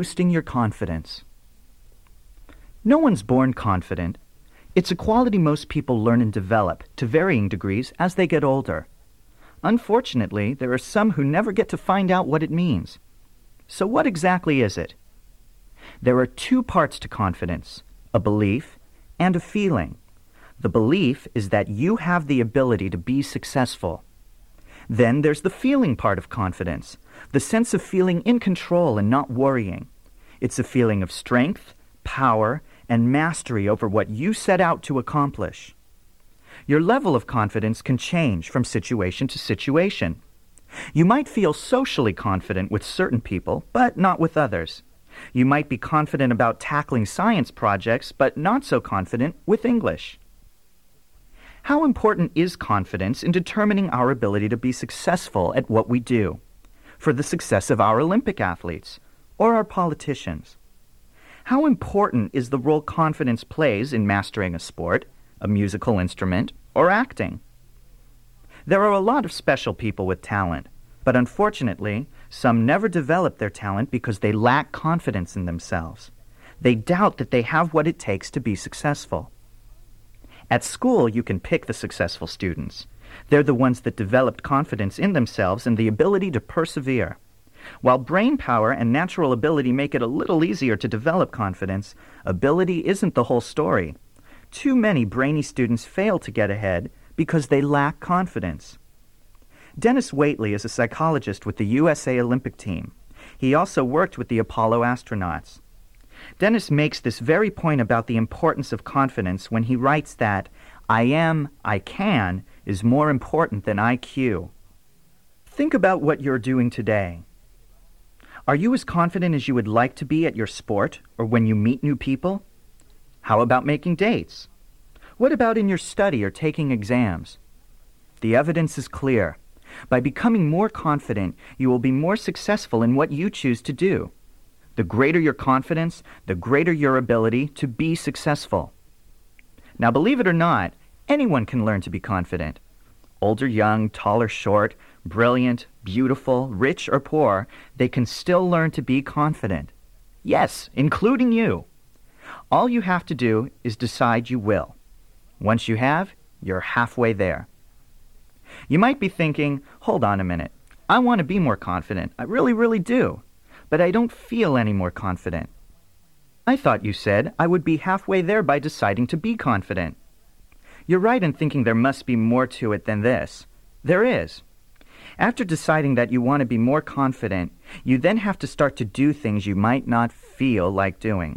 boosting your confidence. No one's born confident. It's a quality most people learn and develop to varying degrees as they get older. Unfortunately, there are some who never get to find out what it means. So what exactly is it? There are two parts to confidence, a belief and a feeling. The belief is that you have the ability to be successful. Then there's the feeling part of confidence, the sense of feeling in control and not worrying. It's a feeling of strength, power, and mastery over what you set out to accomplish. Your level of confidence can change from situation to situation. You might feel socially confident with certain people, but not with others. You might be confident about tackling science projects, but not so confident with English. How important is confidence in determining our ability to be successful at what we do, for the success of our Olympic athletes or our politicians? How important is the role confidence plays in mastering a sport, a musical instrument, or acting? There are a lot of special people with talent, but unfortunately, some never develop their talent because they lack confidence in themselves. They doubt that they have what it takes to be successful. At school, you can pick the successful students. They're the ones that developed confidence in themselves and the ability to persevere. While brain power and natural ability make it a little easier to develop confidence, ability isn't the whole story. Too many brainy students fail to get ahead because they lack confidence. Dennis Waitley is a psychologist with the USA Olympic team. He also worked with the Apollo astronauts. Dennis makes this very point about the importance of confidence when he writes that I can is more important than IQ. Think about what you're doing today. Are you as confident as you would like to be at your sport or when you meet new people? How about making dates? What about in your study or taking exams? The evidence is clear. By becoming more confident, you will be more successful in what you choose to do. The greater your confidence, the greater your ability to be successful. Now, believe it or not, anyone can learn to be confident. Old or young, tall or short, brilliant, beautiful, rich or poor, they can still learn to be confident. Yes, including you. All you have to do is decide you will. Once you have, you're halfway there. You might be thinking, hold on a minute. I want to be more confident. I really, really do. But I don't feel any more confident. I thought you said I would be halfway there by deciding to be confident. You're right in thinking there must be more to it than this. There is. After deciding that you want to be more confident, you then have to start to do things you might not feel like doing.